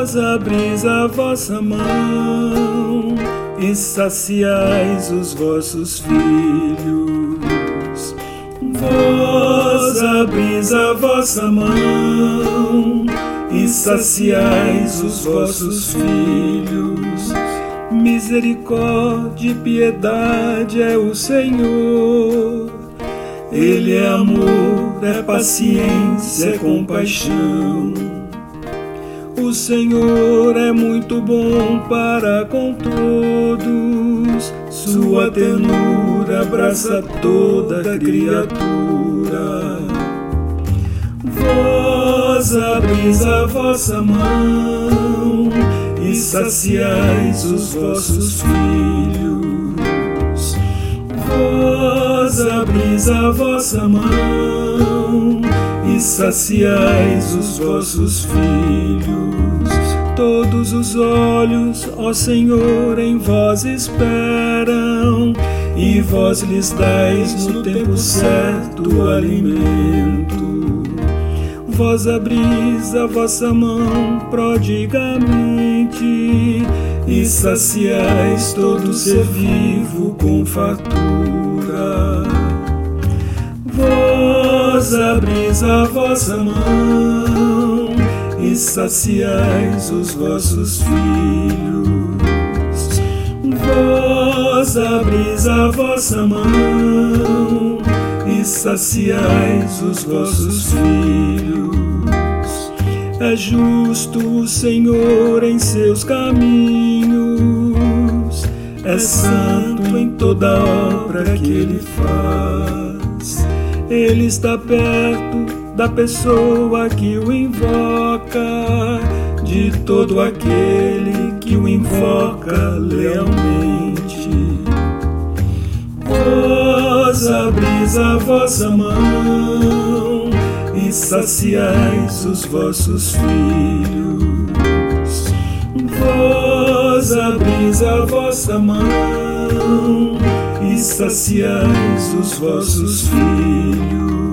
Vós abris a vossa mão e saciais os vossos filhos. Vós abris a vossa mão e saciais os vossos filhos. Misericórdia e piedade é o Senhor. Ele é amor, é paciência, é compaixão. O Senhor é muito bom para com todos. Sua ternura abraça toda a criatura. Vós abris a vossa mão e saciais os vossos filhos. Vós abris a vossa mão e saciais os vossos filhos. Todos os olhos, ó Senhor, em vós esperam, e vós lhes dais no tempo certo o alimento. Vós abris a vossa mão prodigamente e saciais todo ser vivo com fartura. Vós abris a vossa mão e saciais os vossos filhos. Vós abris a vossa mão e saciais os vossos filhos. É justo o Senhor em seus caminhos, é santo em toda obra que Ele faz. Ele está perto da pessoa que o invoca, de todo aquele que o invoca lealmente. Vós abris a vossa mão e saciais os vossos filhos. Vós abris a vossa mão e saciais os vossos filhos.